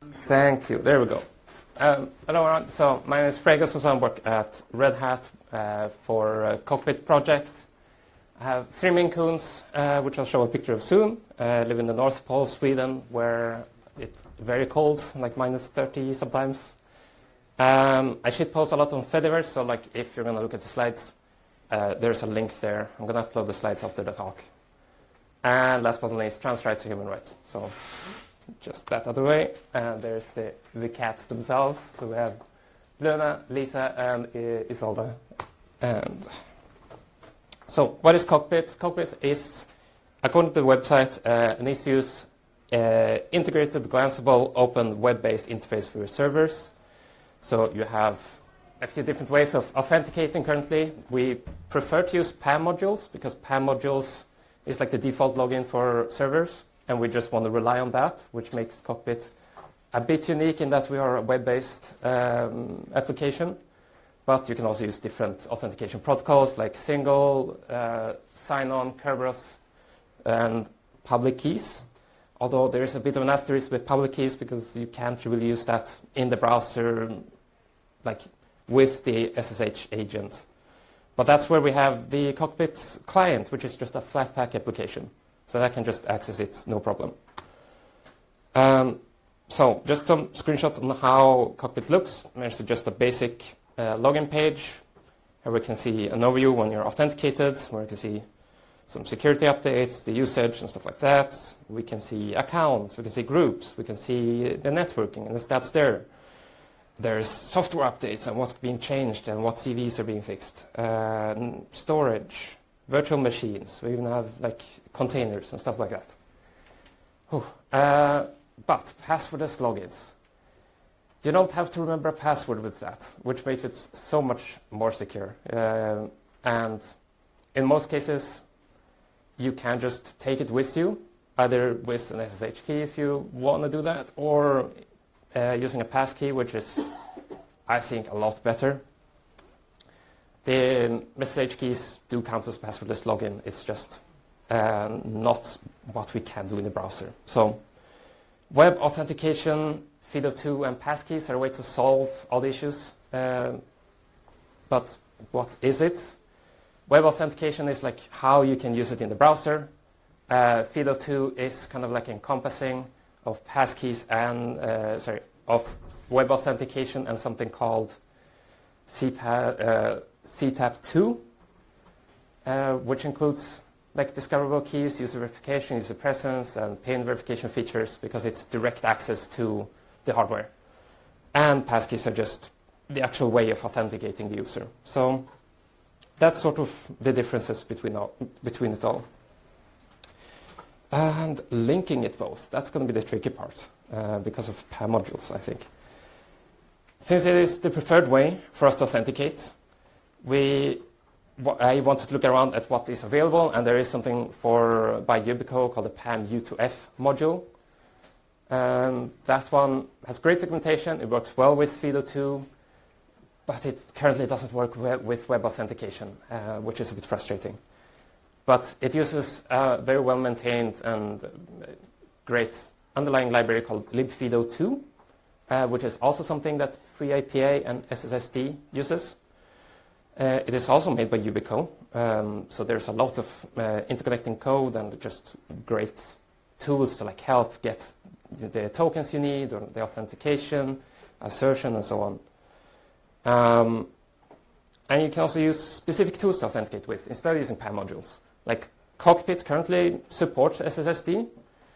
Thank you. There we go. Hello, everyone. So my name is Fregus. I work at Red Hat for a Cockpit project. I have 3 Maine Coons, which I'll show a picture of soon. I live in the North Pole, Sweden, where it's very cold, like minus 30 sometimes. I shitpost a lot on Fediverse, so like if you're going to look at the slides, there's a link there. I'm going to upload the slides after the talk. And last but not least, trans rights to human rights. So just that out of the way. And there's the cats themselves. So we have Luna, Lisa, and Isolde. And so what is Cockpit? Cockpit is, according to the website, an easy-use, integrated, glanceable, open, web-based interface for your servers. So you have a few different ways of authenticating currently. We prefer to use PAM modules because PAM modules is like the default login for servers, and we just want to rely on that, which makes Cockpit a bit unique in that we are a web-based application. But you can also use different authentication protocols like single, sign-on, Kerberos, and public keys. Although there is a bit of an asterisk with public keys because you can't really use that in the browser like with the SSH agent. But that's where we have the Cockpit client, which is just a Flatpak application. So that can just access it, no problem. So just some screenshots on how Cockpit looks. There's just a basic login page. Here we can see an overview when you're authenticated, where we can see some security updates, the usage and stuff like that. We can see accounts, we can see groups, we can see the networking and the stats there. There's software updates and what's being changed and what CVs are being fixed. Storage, virtual machines. We even have like containers and stuff like that. But passwordless logins. You don't have to remember a password with that, which makes it so much more secure. And in most cases, you can just take it with you, either with an SSH key if you want to do that, or using a passkey, which is, I think, a lot better. The SSH keys do count as passwordless login. It's just not what we can do in the browser. So web authentication, FIDO2, and passkeys are a way to solve all the issues. But what is it? Web authentication is like how you can use it in the browser. FIDO2 is kind of like encompassing of passkeys and of web authentication and something called CTAP2, which includes like discoverable keys, user verification, user presence, and PIN verification features because it's direct access to the hardware. And passkeys are just the actual way of authenticating the user. So that's sort of the differences between it all. And linking it both, that's going to be the tricky part because of PAM modules, I think. Since it is the preferred way for us to authenticate, I wanted to look around at what is available, and there is something by Yubico called the PAM U2F module. That one has great documentation. It works well with FIDO2, but it currently doesn't work with web authentication, which is a bit frustrating. But it uses a very well-maintained and great underlying library called libfido2, which is also something that FreeIPA and SSSD uses. It is also made by Yubico, so there's a lot of interconnecting code and just great tools to like help get the tokens you need, or the authentication, assertion, and so on. And you can also use specific tools to authenticate with instead of using PAM modules. Like Cockpit currently supports SSSD,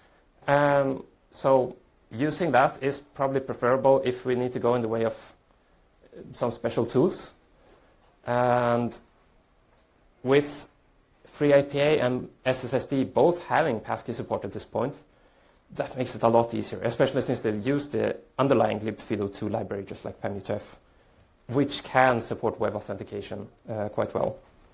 so using that is probably preferable if we need to go in the way of some special tools. And with FreeIPA and SSSD both having passkey support at this point, that makes it a lot easier, especially since they use the underlying libfido2 library, just like PAM-U2F, which can support web authentication quite well.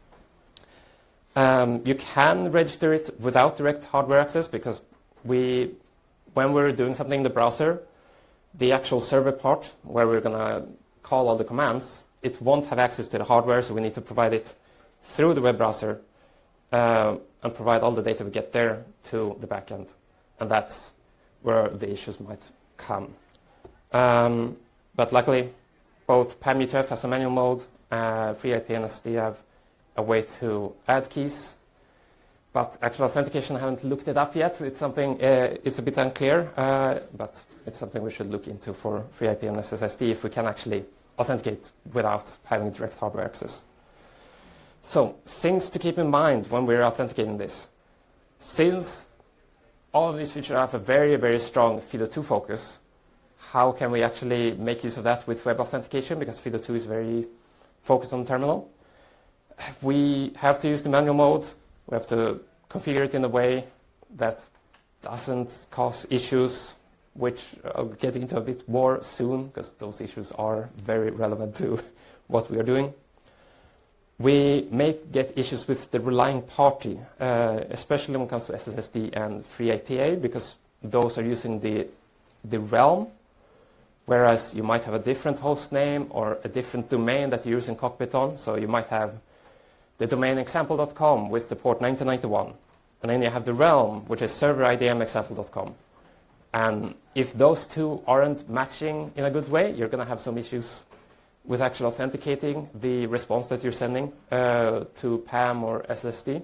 You can register it without direct hardware access because when we're doing something in the browser, the actual server part where we're going to call all the commands, it won't have access to the hardware, so we need to provide it through the web browser and provide all the data we get there to the backend. And that's where the issues might come. But luckily, both PAM-U2F has a manual mode, FreeIP and SSD have a way to add keys. But actual authentication, I haven't looked it up yet. It's something, it's a bit unclear, but it's something we should look into for FreeIP and SSD if we can actually authenticate without having direct hardware access. So, things to keep in mind when we're authenticating this. Since all of these features have a very, very strong FIDO2 focus, how can we actually make use of that with web authentication? Because FIDO2 is very focused on the terminal. We have to use the manual mode. We have to configure it in a way that doesn't cause issues, which I'll get into a bit more soon, because those issues are very relevant to what we are doing. We may get issues with the relying party, especially when it comes to SSD and FreeIPA, because those are using the realm, whereas you might have a different host name or a different domain that you're using Cockpit on. So you might have the domain example.com with the port 1991. And then you have the realm, which is server IDM example.com. And if those two aren't matching in a good way, you're going to have some issues with actually authenticating the response that you're sending to PAM or SSD.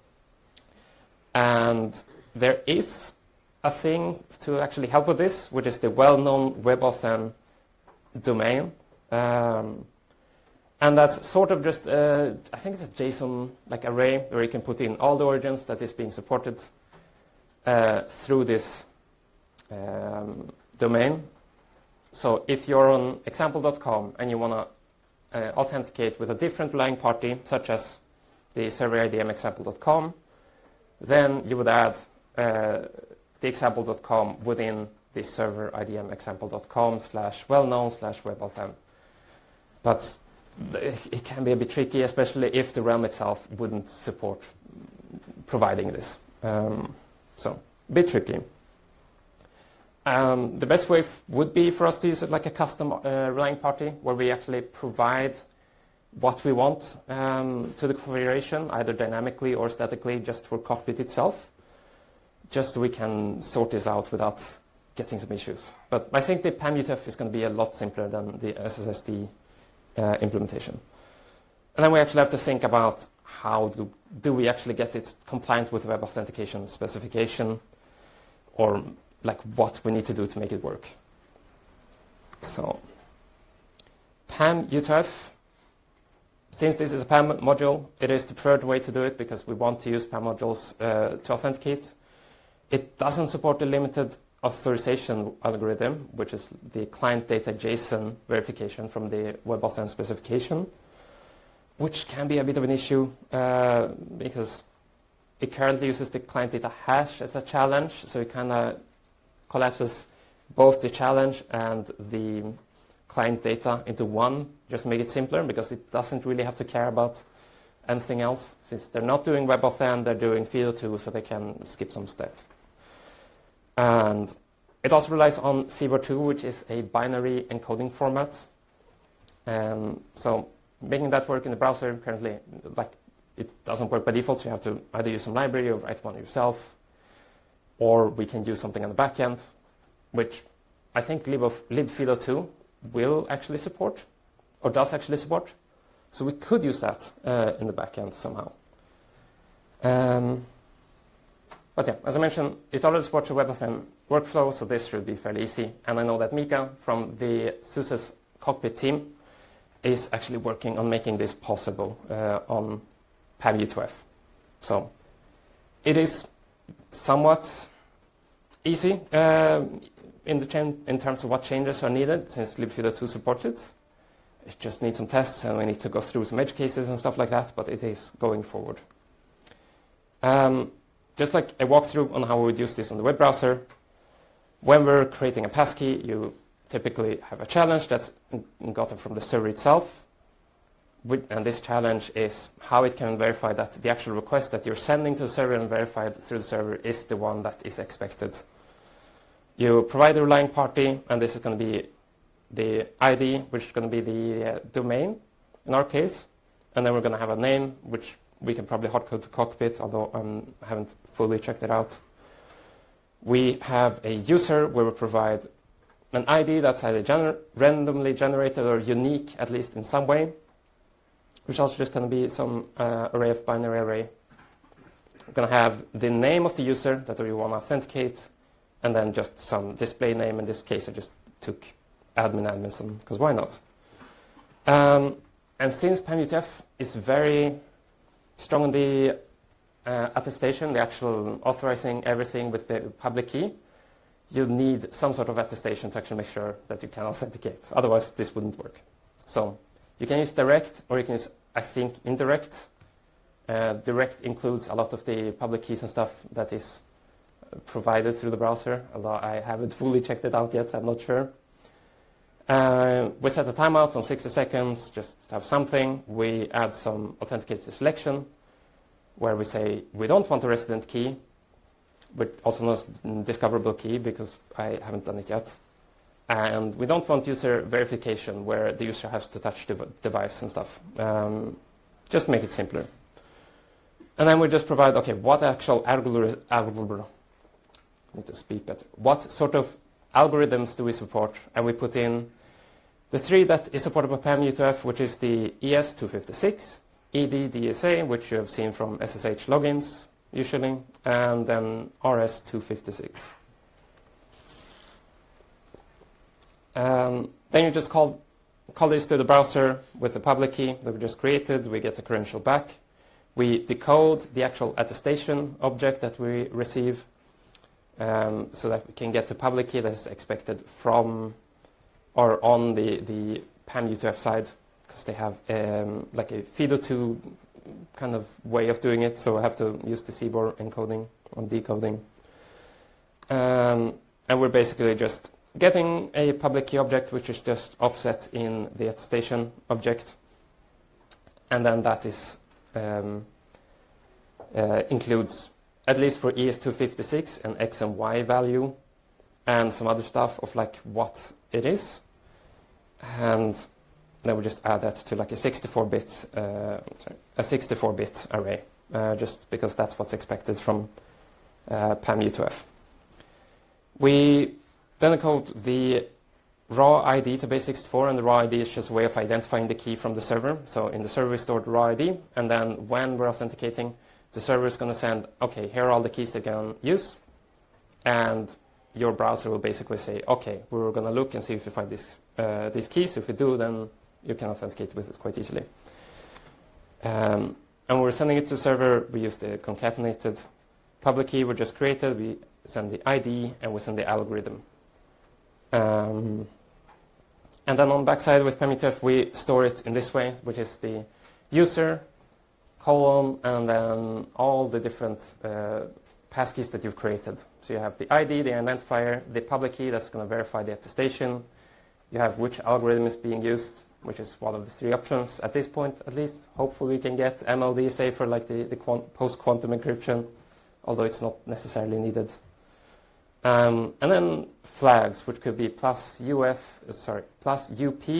And there is a thing to actually help with this, which is the well-known WebAuthn domain. And that's sort of just, I think it's a JSON like array where you can put in all the origins that is being supported through this domain. So if you're on example.com and you want to authenticate with a different relying party, such as the server IDM example.com, then you would add the example.com within the server IDM example.com /well-known/WebAuthn. But it can be a bit tricky, especially if the realm itself wouldn't support providing this. So, a bit tricky. The best way would be for us to use it like a custom relying party, where we actually provide what we want to the configuration, either dynamically or statically, just for Cockpit itself, just so we can sort this out without getting some issues. But I think the PAM-U2F is going to be a lot simpler than the SSD implementation. And then we actually have to think about how do we actually get it compliant with web authentication specification, or like what we need to do to make it work. So PAM-U2F, since this is a PAM module, it is the preferred way to do it because we want to use PAM modules to authenticate. It doesn't support the limited authorization algorithm, which is the client data JSON verification from the WebAuthn specification, which can be a bit of an issue because it currently uses the client data hash as a challenge, so it kind of collapses both the challenge and the client data into one, just to make it simpler, because it doesn't really have to care about anything else. Since they're not doing WebAuthn, they're doing FIDO2, so they can skip some steps. And it also relies on CBOR2, which is a binary encoding format. So making that work in the browser currently, like, it doesn't work by default, so you have to either use some library or write one yourself, or we can use something on the back end, which I think libFIDO2 will actually support, or does actually support. So we could use that in the back end somehow. But yeah, as I mentioned, it already supports a WebAuthn workflow, so this should be fairly easy. And I know that Mika from the SUSE's Cockpit team is actually working on making this possible on PAM-U2F. So it is somewhat easy in terms of what changes are needed, since libFIDO2 supports it. It just needs some tests, and we need to go through some edge cases and stuff like that, but it is going forward. Just like a walkthrough on how we would use this on the web browser, when we're creating a passkey, you typically have a challenge that's gotten from the server itself. And this challenge is how it can verify that the actual request that you're sending to the server and verified through the server is the one that is expected. You provide a relying party, and this is going to be the ID, which is going to be the domain in our case. And then we're going to have a name, which we can probably hardcode to Cockpit, although I haven't fully checked it out. We have a user where we provide an ID that's either randomly generated or unique, at least in some way, which is also just going to be some array of binary array. We're going to have the name of the user that we want to authenticate, and then just some display name. In this case, I just took admin, because why not? And since PAM-UTF is very strong on the attestation, the actual authorizing everything with the public key, you need some sort of attestation to actually make sure that you can authenticate. Otherwise, this wouldn't work. So you can use direct, or you can use, I think, indirect. Direct includes a lot of the public keys and stuff that is provided through the browser, although I haven't fully checked it out yet, I'm not sure. We set a timeout on 60 seconds, just to have something. We add some authenticator selection, where we say we don't want a resident key, but also known as discoverable key, because I haven't done it yet. And we don't want user verification, where the user has to touch the device and stuff. Just make it simpler. And then we just provide, okay, what actual algorithm, need to speak better. What sort of algorithms do we support? And we put in the 3 that is supported by PAM-UTF, which is the ES256, ED-DSA, which you have seen from SSH logins, usually, and then RS256. Then you just call this to the browser with the public key that we just created. We get the credential back. We decode the actual attestation object that we receive, so that we can get the public key that is expected from or on the PAM-UTF side, because they have like a FIDO2 kind of way of doing it, so I have to use the CBOR encoding or decoding. And we're basically just getting a public key object, which is just offset in the attestation object, and then that is includes, at least for ES256, an X and Y value, and some other stuff of like what it is, and then we just add that to like a 64-bit array, just because that's what's expected from PAM-UTF. We then encode the raw ID to base 64, and the raw ID is just a way of identifying the key from the server. So in the server we store the raw ID, and then when we're authenticating, the server is going to send, okay, here are all the keys they can use, and your browser will basically say, okay, we're going to look and see if you find these keys. If we do, then you can authenticate with it quite easily. And when we're sending it to the server, we use the concatenated public key we just created. We send the ID, and we send the algorithm. And then on the backside with PAM-UTF, we store it in this way, which is the user, colon, and then all the different passkeys that you've created. So you have the ID, the identifier, the public key that's going to verify the attestation. You have which algorithm is being used, which is one of the 3 options at this point, at least. Hopefully we can get MLDSA for like the post-quantum encryption, although it's not necessarily needed. And then flags, which could be plus UP, plus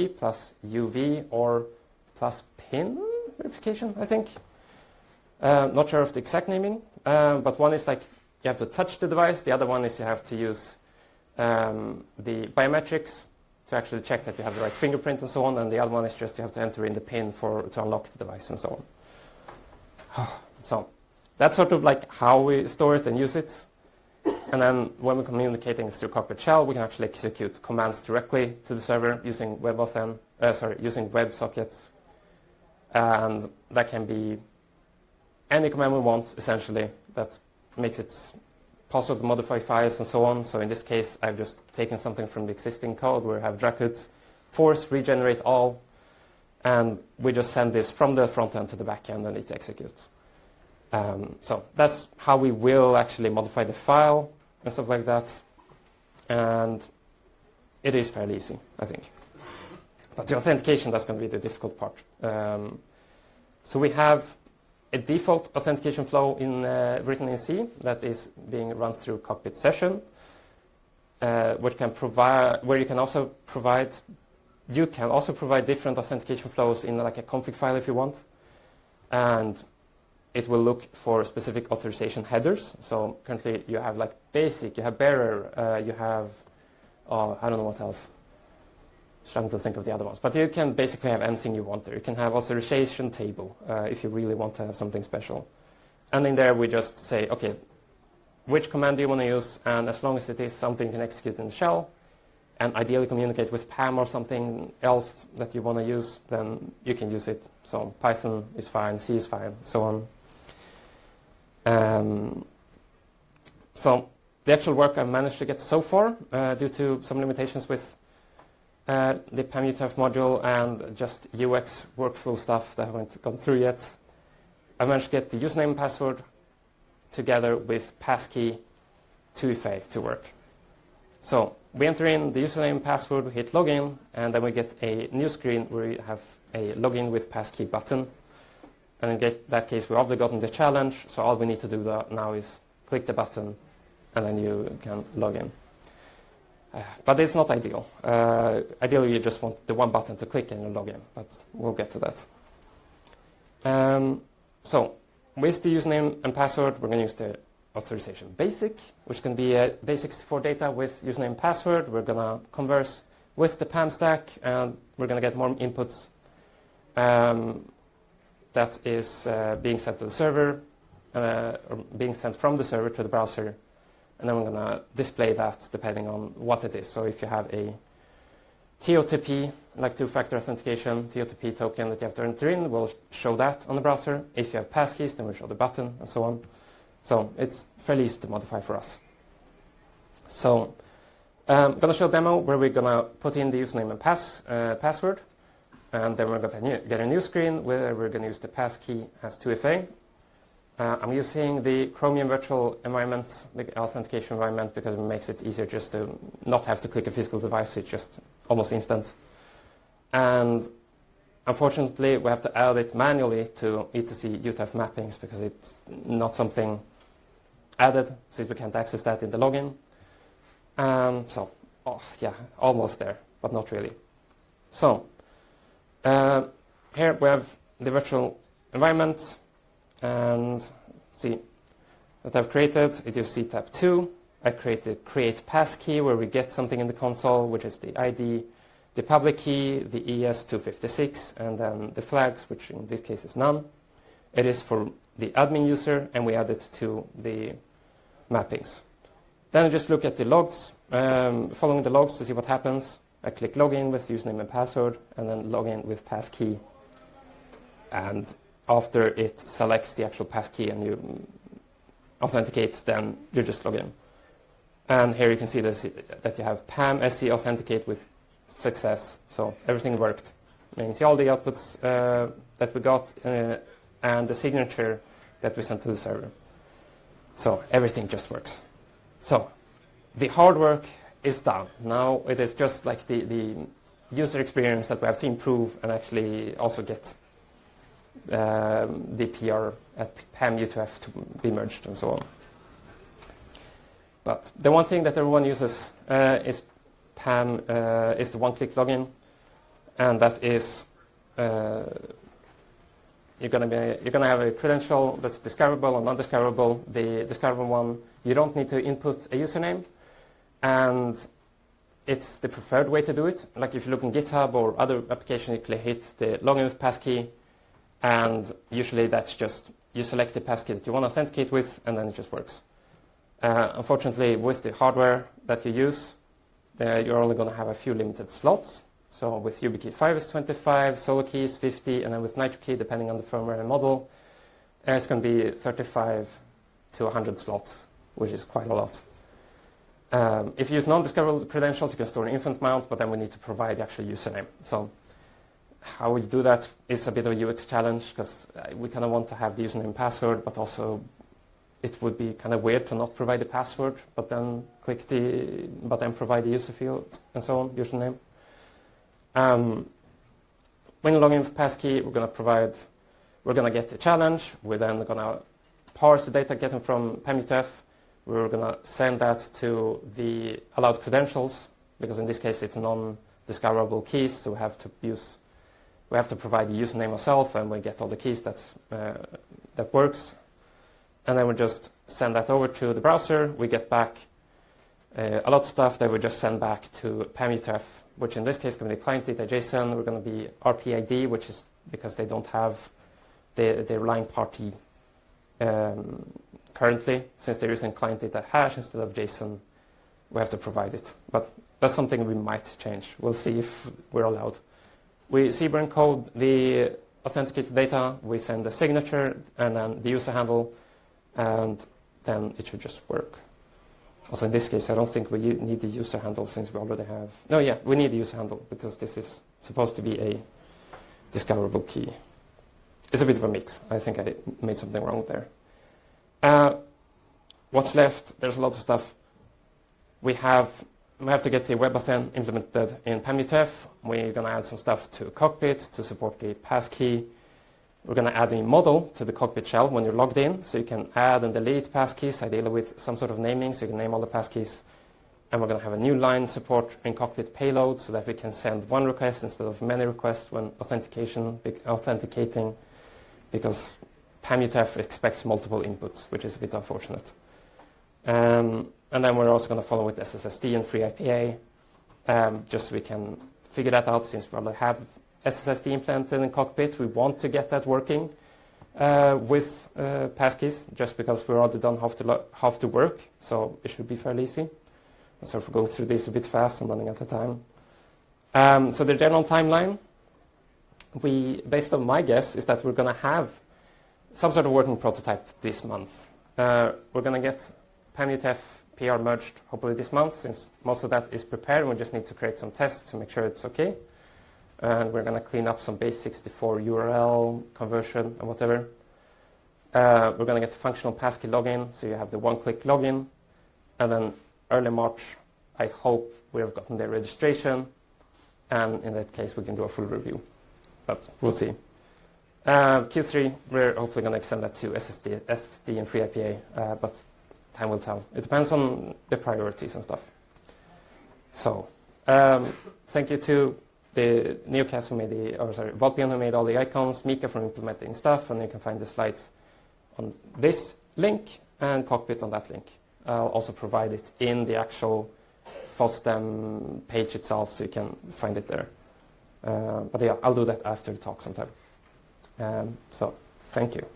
UV, or plus PIN verification, I think. Not sure of the exact naming, but one is like you have to touch the device. The other one is you have to use the biometrics to actually check that you have the right fingerprint and so on. And the other one is just you have to enter in the PIN to unlock the device and so on. So that's sort of like how we store it and use it. And then when we're communicating through Cockpit Shell, we can actually execute commands directly to the server using using WebSockets. And that can be any command we want, essentially, that makes it possible to modify files and so on. So in this case, I've just taken something from the existing code where I have Dracut force regenerate all, and we just send this from the front end to the back end and it executes. So that's how we will actually modify the file and stuff like that. And it is fairly easy, I think. But the authentication, that's going to be the difficult part. So we have a default authentication flow written in C that is being run through Cockpit Session, where you can also provide different authentication flows in like a config file if you want, and it will look for specific authorization headers. So currently you have like basic, you have bearer, you have I don't know what else. Trying to think of the other ones. But you can basically have anything you want there. You can have authorization table if you really want to have something special. And in there we just say, okay, which command do you want to use? And as long as it is something you can execute in the shell, and ideally communicate with PAM or something else that you want to use, then you can use it. So Python is fine, C is fine, so on. So the actual work I've managed to get so far, due to some limitations with the PAM-UTF module and just UX workflow stuff that I haven't gone through yet, I managed to get the username and password together with passkey 2FA to work. So we enter in the username and password, we hit login, and then we get a new screen where we have a login with passkey button. And in that case, we've already gotten the challenge, so all we need to do now is click the button, and then you can log in. But it's not ideal. Ideally, you just want the one button to click and you log in, but we'll get to that. So with the username and password, we're going to use the authorization basic, which can be a base64 data with username and password. We're going to converse with the PAM stack, and we're going to get more inputs that is being sent to the server, or being sent from the server to the browser. And then we're going to display that depending on what it is. So if you have a TOTP, like two-factor authentication, TOTP token that you have to enter in, we'll show that on the browser. If you have passkeys, then we'll show the button, and so on. So it's fairly easy to modify for us. So I'm going to show a demo where we're going to put in the username and password. And then we're going to get a new screen where we're going to use the passkey as 2FA. I'm using the Chromium virtual environment, the authentication environment, because it makes it easier just to not have to click a physical device. It's just almost instant. And unfortunately, we have to add it manually to etc UTF mappings because it's not added, since we can't access that in the login. Yeah, almost there, but not really. So here we have the virtual environment, and see that I've created. It is CTAP2. I created create passkey, where we get something in the console, which is the ID, the public key, the ES256, and then the flags, which in this case is none. It is for the admin user, and we add it to the mappings. Then I just look at the logs, following the logs to see what happens. I click login with username and password, and then login with passkey. And after it selects the actual passkey and you authenticate, then you just log in. And here you can see this, that you have PAM SE authenticate with success. So everything worked. You can see all the outputs that we got and the signature that we sent to the server. So everything just works. So the hard work is done. Now it is just like the user experience that we have to improve and actually also get the PR at PAM-UTF to be merged and so on. But the one thing that everyone uses is PAM is the one-click login, and that is you're gonna have a credential that's discoverable or non-discoverable. The discoverable one, you don't need to input a username, and it's the preferred way to do it. Like if you look in GitHub or other application, you can hit the login with passkey, and usually that's just you select the passkey that you want to authenticate with, and then it just works. Unfortunately, with the hardware that you use, you're only going to have a few limited slots. So with YubiKey 5 is 25, SoloKey is 50, and then with NitroKey, depending on the firmware and model, it's going to be 35 to 100 slots, which is quite a lot. If you use non-discoverable credentials, you can store an infinite amount, but then we need to provide the actual username. So how we do that is a bit of a UX challenge, because we kind of want to have the username and password, but also it would be kind of weird to not provide the password, but then provide the user field and so on, username. When you log in with passkey, we're going to get the challenge. We're then going to parse the data getting from PAM-UTF. We're going to send that to the allowed credentials, because in this case it's non-discoverable keys, so we have to provide the username ourselves, and we get all the keys that works. And then we just send that over to the browser. We get back a lot of stuff that we just send back to PAMUTF, which in this case can be client data JSON. We're going to be RPID, which is because they don't have the relying party currently. Since they're using client data hash instead of JSON, we have to provide it. But that's something we might change. We'll see if we're allowed. We CBRN encode the authenticated data. We send the signature and then the user handle, and then it should just work. Also, in this case, I don't think we need the user handle since we already have... No, yeah, we need the user handle because this is supposed to be a discoverable key. It's a bit of a mix. I think I made something wrong there. What's left? There's a lot of stuff. We have to get the WebAuthn implemented in PAMUTF. We're going to add some stuff to Cockpit to support the passkey. We're going to add a model to the Cockpit shell when you're logged in, so you can add and delete passkeys, ideally with some sort of naming, so you can name all the passkeys. And we're going to have a new line support in Cockpit payload so that we can send one request instead of many requests when authenticating, because PAMUTF expects multiple inputs, which is a bit unfortunate. And then we're also going to follow with SSSD and FreeIPA, just so we can figure that out. Since we already have SSSD implemented in Cockpit, we want to get that working with passkeys, just because we're already done half the work, so it should be fairly easy. So if we go through this a bit fast, I'm running out of time. So the general timeline, based on my guess, is that we're going to have some sort of working prototype this month. We're going to get PAMUTF PR merged hopefully this month, since most of that is prepared. We just need to create some tests to make sure it's okay. And we're going to clean up some basics for URL conversion and whatever. We're going to get the functional passkey login, so you have the one-click login. And then early March, I hope we have gotten the registration. And in that case, we can do a full review. But we'll see. Q3, we're hopefully going to extend that to SSD and FreeIPA, but time will tell. It depends on the priorities and stuff. So, thank you to the Neocast who made Volpion who made all the icons, Mika for implementing stuff, and you can find the slides on this link and Cockpit on that link. I'll also provide it in the actual FOSDEM page itself, so you can find it there. But yeah, I'll do that after the talk sometime. So, thank you.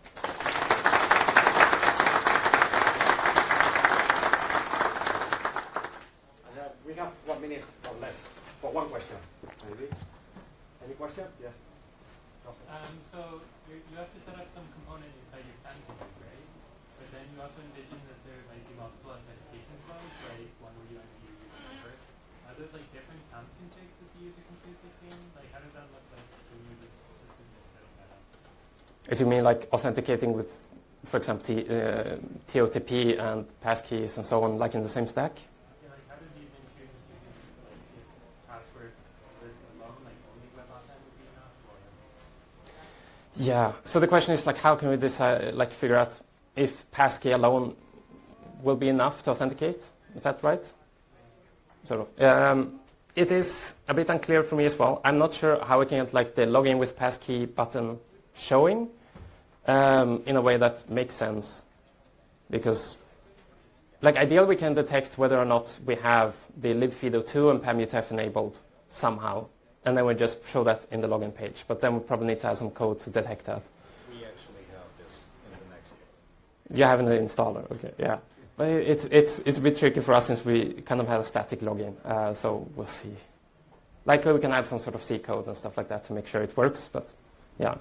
We have 1 minute or less for one question. Maybe. Any question? Yeah. So you have to set up some component inside your pancake, right? But then you also envision that there might be multiple authentication flows, right? One where you enter your user first. Are those like different PAM configs that the user can choose between? Like how does that look like when you're just system and setting that up? Do you mean like authenticating with, for example, TOTP and passkeys and so on, like in the same stack? Yeah, like how does you even choose if you can, like if password list alone, like only WebAuthn would be enough, or? Yeah. So the question is like, how can we decide, like, figure out if passkey alone will be enough to authenticate? Is that right? Sort of. It is a bit unclear for me as well. I'm not sure how we can get like the login with passkey button showing in a way that makes sense, because like ideally we can detect whether or not we have the libfido2 and PAMUTF enabled somehow, and then we just show that in the login page. But then we probably need to add some code to detect that. We actually have this in the next. You have an installer, okay, yeah. But it's a bit tricky for us since we kind of have a static login, so we'll see. Likely we can add some sort of C code and stuff like that to make sure it works, but yeah.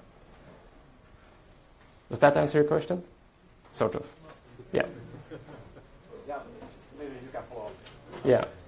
Does that answer your question? Sort of. Yeah. Yeah, maybe you can follow up. Yeah.